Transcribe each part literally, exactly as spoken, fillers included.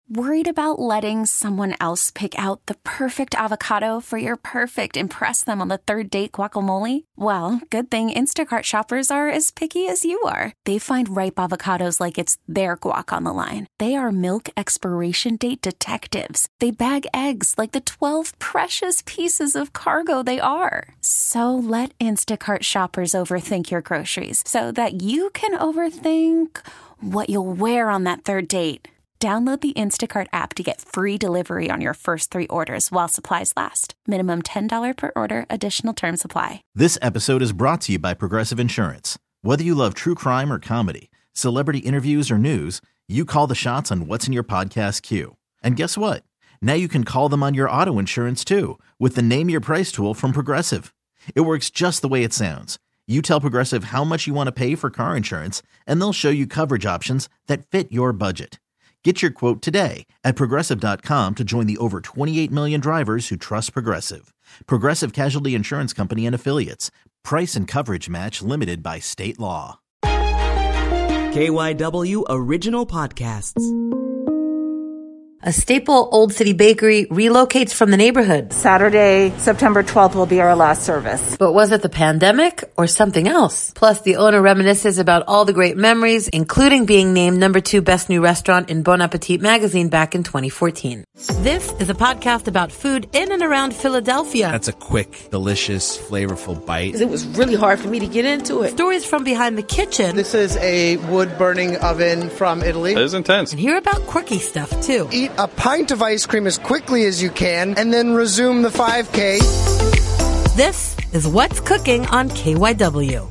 Worried about letting someone else pick out the perfect avocado for your perfect impress them on the third date guacamole? Well, good thing Instacart shoppers are as picky as you are. They find ripe avocados like it's their guac on the line. They are milk expiration date detectives. They bag eggs like the twelve precious pieces of cargo they are. So let Instacart shoppers overthink your groceries so that you can overthink what you'll wear on that third date. Download the Instacart app to get free delivery on your first three orders while supplies last. Minimum ten dollars per order. Additional terms apply. This episode is brought to you by Progressive Insurance. Whether you love true crime or comedy, celebrity interviews or news, you call the shots on what's in your podcast queue. And guess what? Now you can call them on your auto insurance too with the Name Your Price tool from Progressive. It works just the way it sounds. You tell Progressive how much you want to pay for car insurance, and they'll show you coverage options that fit your budget. Get your quote today at Progressive dot com to join the over twenty-eight million drivers who trust Progressive. Progressive Casualty Insurance Company and Affiliates. Price and coverage match limited by state law. K Y W Original Podcasts. A staple Old City bakery relocates from the neighborhood. Saturday, September twelfth will be our last service. But was it the pandemic or something else? Plus, the owner reminisces about all the great memories, including being named number two best new restaurant in Bon Appetit magazine back in twenty fourteen. This is a podcast about food in and around Philadelphia. That's a quick, delicious, flavorful bite. It was really hard for me to get into it. Stories from behind the kitchen. This is a wood-burning oven from Italy. It is intense. And hear about quirky stuff, too. Eat a pint of ice cream as quickly as you can, and then resume the five K. This is What's Cooking on K Y W.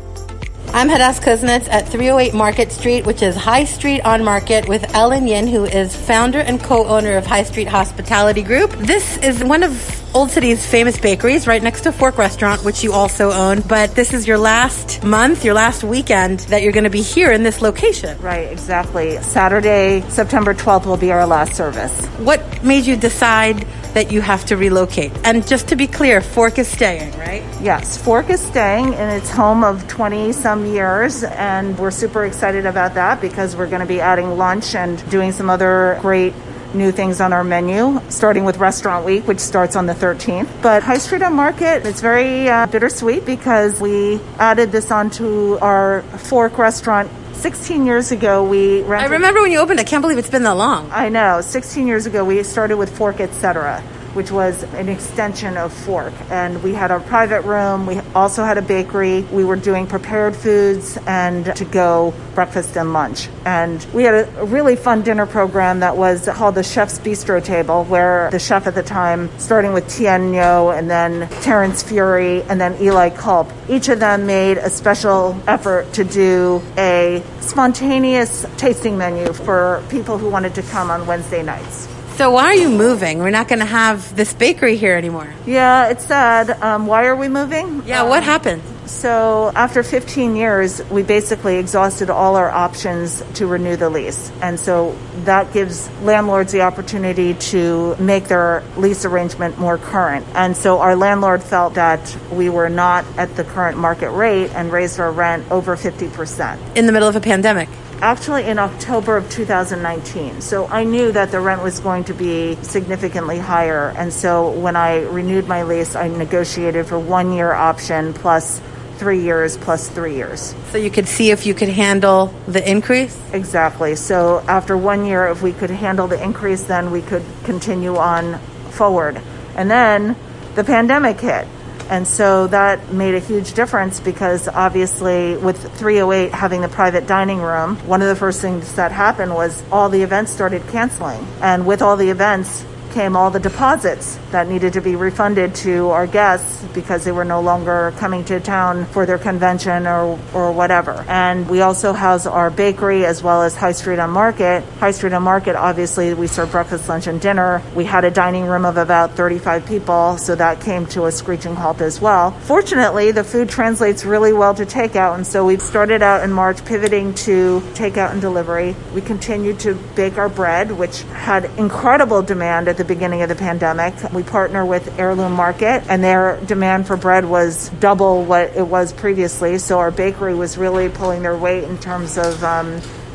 I'm Hadass Kuznets at three oh eight Market Street, which is High Street on Market, with Ellen Yin, who is founder and co-owner of High Street Hospitality Group. This is one of Old City's famous bakeries, right next to Fork Restaurant, which you also own. But this is your last month, your last weekend that you're going to be here in this location. Right, exactly. Saturday, September twelfth will be our last service. What made you decide that you have to relocate? And just to be clear, Fork is staying, right? Yes, Fork is staying in its home of twenty-some years, and we're super excited about that because we're going to be adding lunch and doing some other great new things on our menu, starting with Restaurant Week, which starts on the thirteenth. But High Street on Market, it's very uh, bittersweet because we added this onto our Fork restaurant sixteen years ago. We rented... I remember when you opened. I can't believe it's been that long. I know. sixteen years ago, we started with Fork et cetera, which was an extension of Fork. And we had a private room. We also had a bakery. We were doing prepared foods and to-go breakfast and lunch. And we had a really fun dinner program that was called the Chef's Bistro Table, where the chef at the time, starting with Tien Ngo and then Terrence Fury and then Eli Culp, each of them made a special effort to do a spontaneous tasting menu for people who wanted to come on Wednesday nights. So why are you moving? We're not going to have this bakery here anymore. Yeah, it's sad. Um, why are we moving? Yeah, um, what happened? So after fifteen years, we basically exhausted all our options to renew the lease. And so that gives landlords the opportunity to make their lease arrangement more current. And so our landlord felt that we were not at the current market rate and raised our rent over fifty percent. In the middle of a pandemic? Actually in October of two thousand nineteen. So I knew that the rent was going to be significantly higher. And so when I renewed my lease, I negotiated for one year option plus three years plus three years. So you could see if you could handle the increase? Exactly. So after one year, if we could handle the increase, then we could continue on forward. And then the pandemic hit. And so that made a huge difference because obviously with three oh eight having the private dining room, one of the first things that happened was all the events started canceling. And with all the events came all the deposits that needed to be refunded to our guests because they were no longer coming to town for their convention or, or whatever. And we also house our bakery as well as High Street on Market. High Street on Market, obviously, we serve breakfast, lunch, and dinner. We had a dining room of about thirty-five people, so that came to a screeching halt as well. Fortunately, the food translates really well to takeout, and so we started out in March pivoting to takeout and delivery. We continued to bake our bread, which had incredible demand at the beginning of the pandemic. We partner with Heirloom Market, and their demand for bread was double what it was previously. So our bakery was really pulling their weight in terms of um,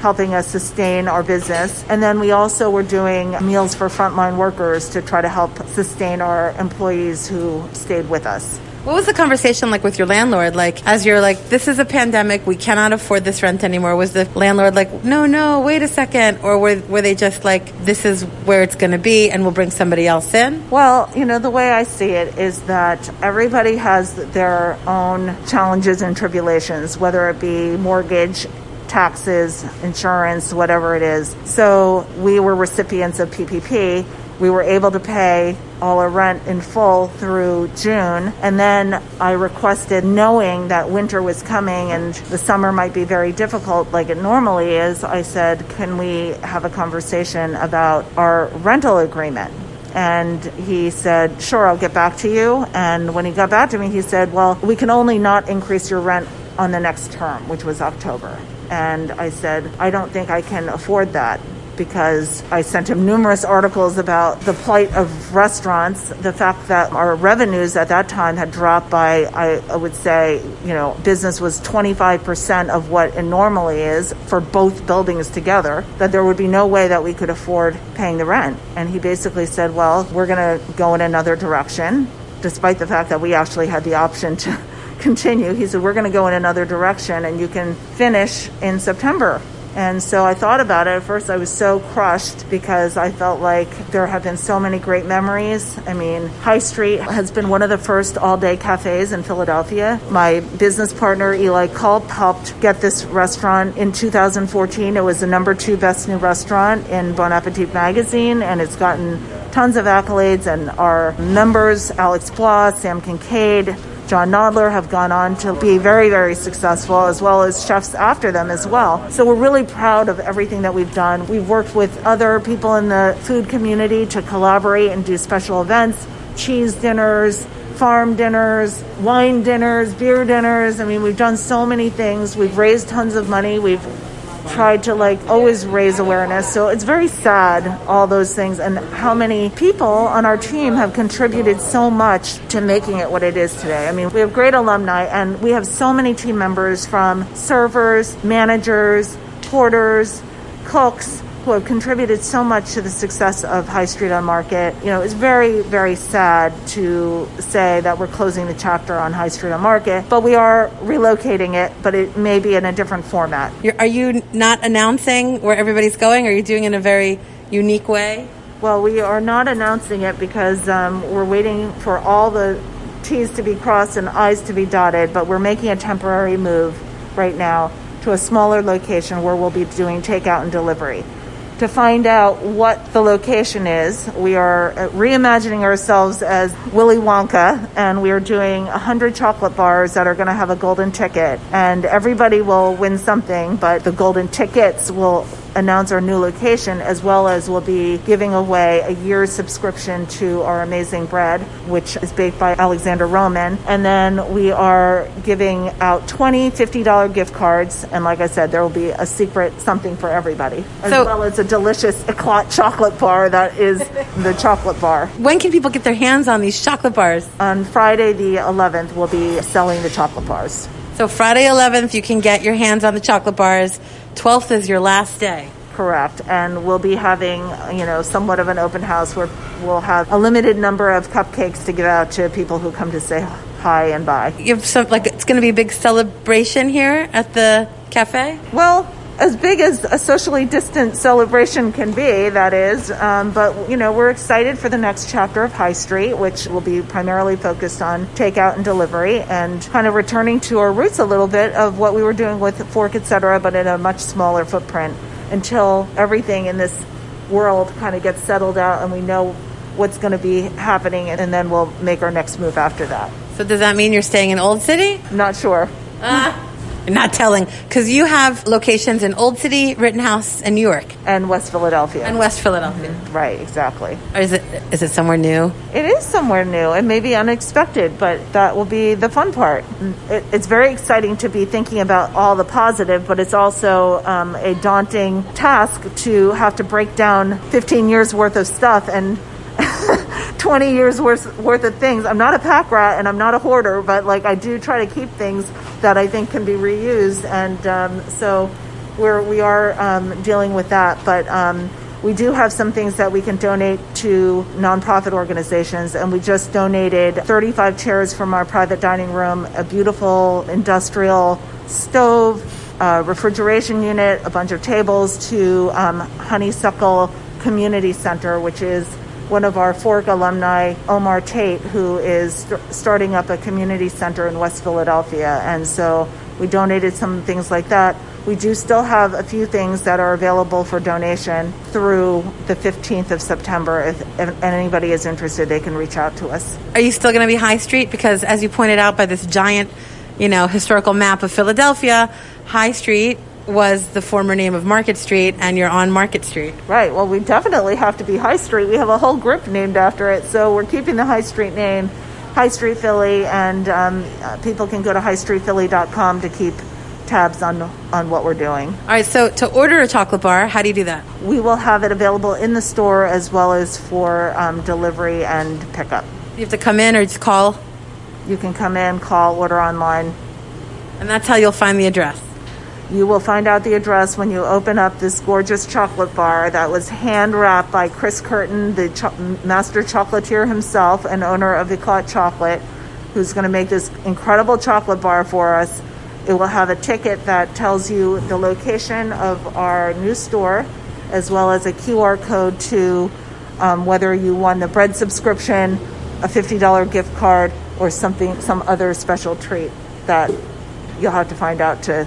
helping us sustain our business. And then we also were doing meals for frontline workers to try to help sustain our employees who stayed with us. What was the conversation like with your landlord? Like, as you're like, this is a pandemic, we cannot afford this rent anymore. Was the landlord like, no, no, wait a second? Or were, were they just like, this is where it's going to be and we'll bring somebody else in? Well, you know, the way I see it is that everybody has their own challenges and tribulations, whether it be mortgage, taxes, insurance, whatever it is. So we were recipients of P P P. We were able to pay all our rent in full through June. And then I requested, knowing that winter was coming and the summer might be very difficult like it normally is, I said, can we have a conversation about our rental agreement? And he said, sure, I'll get back to you. And when he got back to me, he said, well, we can only not increase your rent on the next term, which was October. And I said, I don't think I can afford that, because I sent him numerous articles about the plight of restaurants, the fact that our revenues at that time had dropped by, I, I would say, you know, business was twenty-five percent of what it normally is for both buildings together, that there would be no way that we could afford paying the rent. And he basically said, well, we're going to go in another direction, despite the fact that we actually had the option to continue. He said, we're going to go in another direction and you can finish in September. And so I thought about it. At first, I was so crushed because I felt like there have been so many great memories. I mean, High Street has been one of the first all-day cafes in Philadelphia. My business partner, Eli Culp, helped get this restaurant in two thousand fourteen. It was the number two best new restaurant in Bon Appetit magazine, and it's gotten tons of accolades. And our members, Alex Bloss, Sam Kincaid, John Nodler, have gone on to be very, very successful, as well as chefs after them as well. So we're really proud of everything that we've done. We've worked with other people in the food community to collaborate and do special events, cheese dinners, farm dinners, wine dinners, beer dinners. I mean, we've done so many things. We've raised tons of money. We've tried to like always raise awareness. So it's very sad, all those things, and how many people on our team have contributed so much to making it what it is today. I mean, we have great alumni, and we have so many team members, from servers, managers, porters, cooks, who have contributed so much to the success of High Street on Market. You know, it's very, very sad to say that we're closing the chapter on High Street on Market, but we are relocating it, but it may be in a different format. You're, are you not announcing where everybody's going? Are you doing it in a very unique way? Well, we are not announcing it because um, we're waiting for all the T's to be crossed and I's to be dotted, but we're making a temporary move right now to a smaller location where we'll be doing takeout and delivery. To find out what the location is, we are reimagining ourselves as Willy Wonka, and we are doing one hundred chocolate bars that are going to have a golden ticket, and everybody will win something, but the golden tickets will announce our new location, as well as we'll be giving away a year's subscription to our amazing bread, which is baked by Alexander Roman. And then we are giving out twenty fifty dollars gift cards. And like I said, there will be a secret something for everybody, as so, well as a delicious eclat chocolate bar that is the chocolate bar. When can people get their hands on these chocolate bars? On Friday the eleventh, we'll be selling the chocolate bars. So Friday eleventh, you can get your hands on the chocolate bars. twelfth is your last day. Correct. And we'll be having, you know, somewhat of an open house where we'll have a limited number of cupcakes to give out to people who come to say hi and bye. You have some, like, it's going to be a big celebration here at the cafe? Well, as big as a socially distant celebration can be, that is. Um, but, you know, we're excited for the next chapter of High Street, which will be primarily focused on takeout and delivery, and kind of returning to our roots a little bit of what we were doing with Fork, et cetera, but in a much smaller footprint, until everything in this world kind of gets settled out and we know what's going to be happening, and then we'll make our next move after that. So does that mean you're staying in Old City? Not sure. Uh. Not telling, because you have locations in Old City, Rittenhouse, and New York. And West Philadelphia. And West Philadelphia. Mm-hmm. Right, exactly. Or is it is it somewhere new? It is somewhere new. It may be unexpected, but that will be the fun part. It, it's very exciting to be thinking about all the positive, but it's also um, a daunting task to have to break down fifteen years worth of stuff and twenty years worth worth of things. I'm not a pack rat and I'm not a hoarder, but like I do try to keep things that I think can be reused. And um, so we're, we are um, dealing with that, but um, we do have some things that we can donate to nonprofit organizations, and we just donated thirty-five chairs from our private dining room, a beautiful industrial stove, a refrigeration unit, a bunch of tables to um, Honeysuckle Community Center, which is one of our Fork alumni, Omar Tate, who is st- starting up a community center in West Philadelphia. And so we donated some things like that. We do still have a few things that are available for donation through the fifteenth of September. If, if anybody is interested, they can reach out to us. Are you still going to be High Street? Because as you pointed out by this giant, you know, historical map of Philadelphia, High Street was the former name of Market Street, and you're on Market Street. Right. Well, we definitely have to be High Street. We have a whole group named after it, so we're keeping the High Street name, High Street Philly, and um, uh, people can go to high street philly dot com to keep tabs on on what we're doing. All right, so to order a chocolate bar, how do you do that? We will have it available in the store as well as for um, delivery and pickup. You have to come in or just call? You can come in, call, order online. And that's how you'll find the address? You will find out the address when you open up this gorgeous chocolate bar that was hand-wrapped by Chris Curtin, the cho- master chocolatier himself and owner of Eclat Chocolate, who's going to make this incredible chocolate bar for us. It will have a ticket that tells you the location of our new store, as well as a Q R code to um, whether you won the bread subscription, a fifty dollars gift card, or something, some other special treat that you'll have to find out to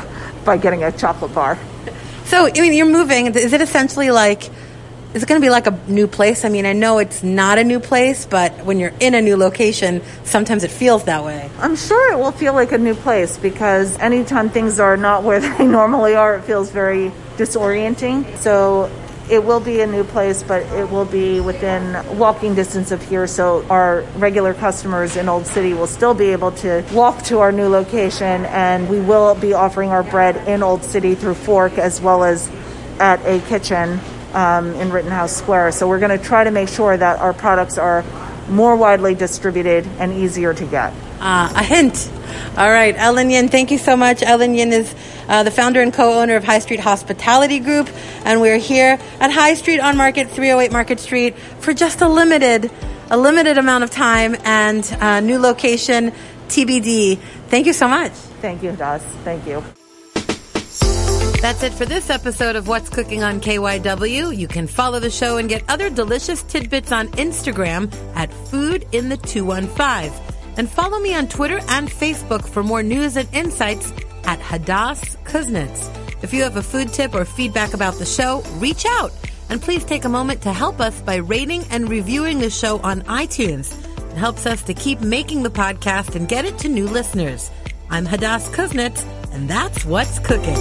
by getting a chocolate bar. So, I mean, you're moving. Is it essentially like, is it going to be like a new place? I mean, I know it's not a new place, but when you're in a new location, sometimes it feels that way. I'm sure it will feel like a new place, because anytime things are not where they normally are, it feels very disorienting. So it will be a new place, but it will be within walking distance of here. So our regular customers in Old City will still be able to walk to our new location, and we will be offering our bread in Old City through Fork as well as at a kitchen um, in Rittenhouse Square. So we're going to try to make sure that our products are more widely distributed and easier to get. Ah, uh, a hint. All right, Ellen Yin, thank you so much. Ellen Yin is uh, the founder and co-owner of High Street Hospitality Group, and we're here at High Street on Market, three oh eight Market Street, for just a limited, a limited amount of time, and uh, new location, T B D. Thank you so much. Thank you, Das. Thank you. That's it for this episode of What's Cooking on K Y W. You can follow the show and get other delicious tidbits on Instagram at Food in the two one five. And follow me on Twitter and Facebook for more news and insights at Hadass Kuznets. If you have a food tip or feedback about the show, reach out. And please take a moment to help us by rating and reviewing the show on iTunes. It helps us to keep making the podcast and get it to new listeners. I'm Hadass Kuznets, and that's What's Cooking.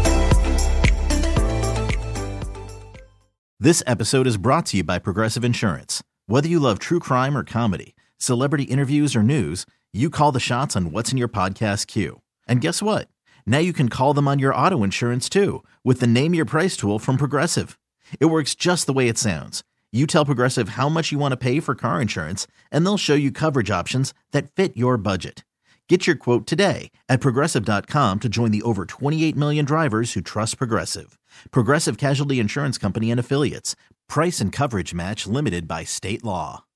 This episode is brought to you by Progressive Insurance. Whether you love true crime or comedy, celebrity interviews or news, you call the shots on what's in your podcast queue. And guess what? Now you can call them on your auto insurance too, with the Name Your Price tool from Progressive. It works just the way it sounds. You tell Progressive how much you want to pay for car insurance, and they'll show you coverage options that fit your budget. Get your quote today at Progressive dot com to join the over twenty-eight million drivers who trust Progressive. Progressive Casualty Insurance Company and Affiliates. Price and coverage match limited by state law.